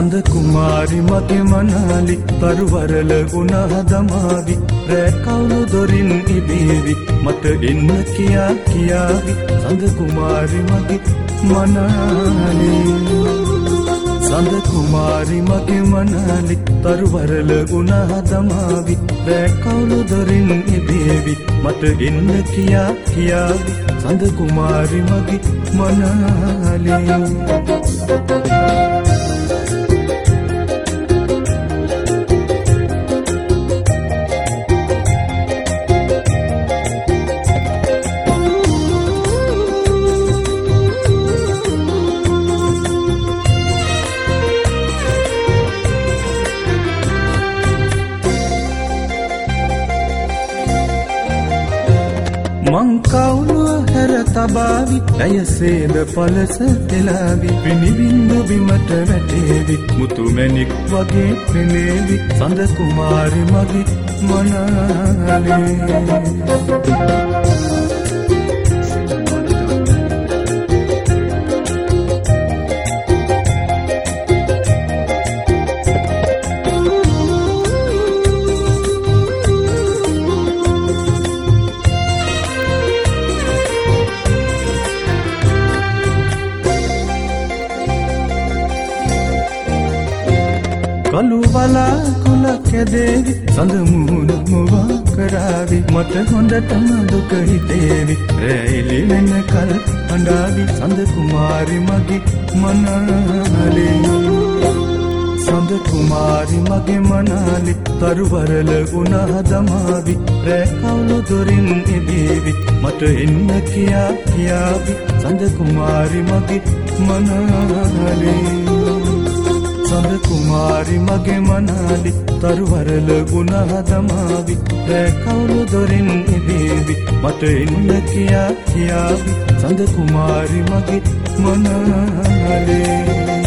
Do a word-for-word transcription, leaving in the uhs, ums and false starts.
සඳ කුමාරි මගේ මනාලි පරුවරල උනහ දමාවි රෑ කවුළු දොරින් ඉබේවි මට එන්න කියා කියාවි සඳ කුමාරි මගේ මනාලි සඳ කුමාරි මගේ මනාලි පරුවරල උනහ දමාවි රෑ කවුළු දොරින් ඉබේවි මට එන්න කියා කියාවි සඳ කුමාරි මගේ මනාලි මං කවුළුව හැර තබාවි ඇයසේද පලස තෙලාවි පිණිබින්දු බිමට වැටේවි මුතු මැණික් වගේ පෙනේවි සඳ කුමාරි මගේ මනාලේ කළු වලාකුළ කැදේවි සඳ මුහුණ මුවා කරාවි මට හොඳටම දුක හිතේවි රෑ එළි වෙන කල අඬාවි සඳ කුමාරි මගේ මනාලේ සඳ කුමාරි මගේ මනාලි තරුවරල උනහ දමාවි රෑ කවුළු දොරින් ඉබේවි මට එන්න කියා කියාවි සඳ කුමාරි මගේ මනාලේ සඳ කුමාරි මගේ මනාලි තරුවරල උනහ දමාවි රෑ කවුළු දොරින් ඉබේවි මට එන්න කියා කියාවි සඳ කුමාරි මගේ මනාලේ